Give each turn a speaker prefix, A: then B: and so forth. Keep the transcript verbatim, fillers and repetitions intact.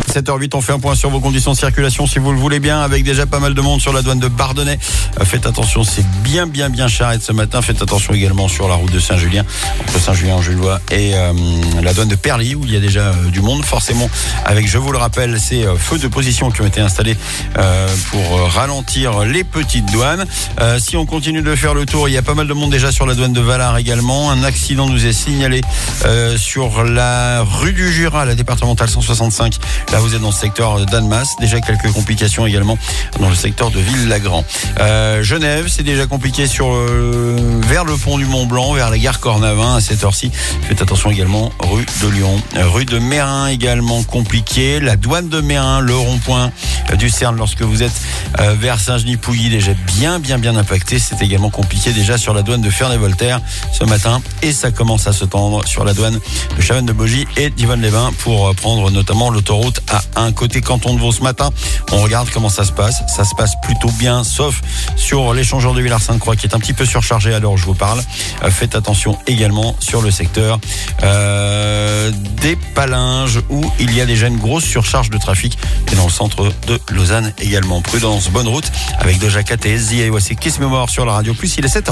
A: sept heures huit, on fait un point sur vos conditions de circulation si vous le voulez bien, avec déjà pas mal de monde sur la douane de Bardonnay. Euh, faites attention, c'est bien bien bien charrette ce matin. Faites attention également sur la route de Saint-Julien, entre Saint-Julien-en-Julois et euh, la douane de Perly, où il y a déjà euh, du monde forcément, avec, je vous le rappelle, ces euh, feux de position qui ont été installés euh, pour euh, ralentir les petites douanes. Euh, si on continue de faire le tour, il y a pas mal de monde déjà sur la douane de Valard également. Un accident nous est signalé euh, sur la rue du Jura, la départementale cent soixante-cinq. Là, vous êtes dans le secteur d'Annemasse. Déjà quelques complications également dans le secteur de Ville-Lagrand. Euh, Genève, c'est déjà compliqué sur euh, vers le pont du Mont-Blanc, vers la gare Cornavin à cette heure-ci. Faites attention également rue de Lyon. Euh, rue de Mérin également compliqué. La douane de Mérin, le rond-point euh, du Cerne lorsque vous êtes euh, vers Saint-Genis-Pouilly, déjà bien bien bien impacté. C'est également compliqué déjà sur la douane de Ferney-Voltaire ce matin, et ça commence à se tendre sur la douane de Chavannes-de-Bogie et d'Yvonne-les-Bains pour prendre notamment l'autoroute A un. Côté canton de Vaud ce matin, on regarde comment ça se passe. Ça se passe plutôt bien, sauf sur l'échangeur de Villars-Sainte-Croix qui est un petit peu surchargé à l'heure où je vous parle. Euh, faites attention également sur le secteur euh, des Palinges, où il y a déjà une grosse surcharge de trafic, et dans le centre de Lausanne également. Prudence, bonne route avec Doja Cat et S Z A. Voici Kiss Me More sur la radio. Plus il est sept heures.